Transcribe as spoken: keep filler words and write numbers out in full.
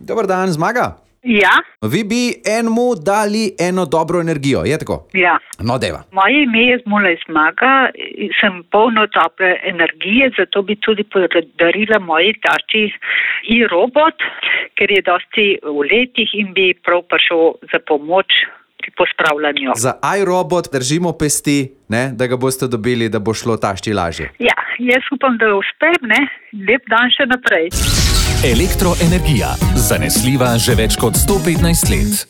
Dober dan, Zmaga. Ja, Vi bi enemu dali eno dobro energijo, je tako? ja. No, deva. Moje ime je Zmulej Zmaga, sem polno tople energije, zato bi tudi podarila moji tašči i-robot, ker je dosti v letih in bi prav prišel za pomoč pri pospravljanju. Za iRobot držimo pesti, ne, da ga boste dobili, da bo šlo tašči lažje. Ja, jaz upam, da uspem, ne? Lep dan še naprej. Elektroenergija. Zanesljiva že več kot sto petnajst let.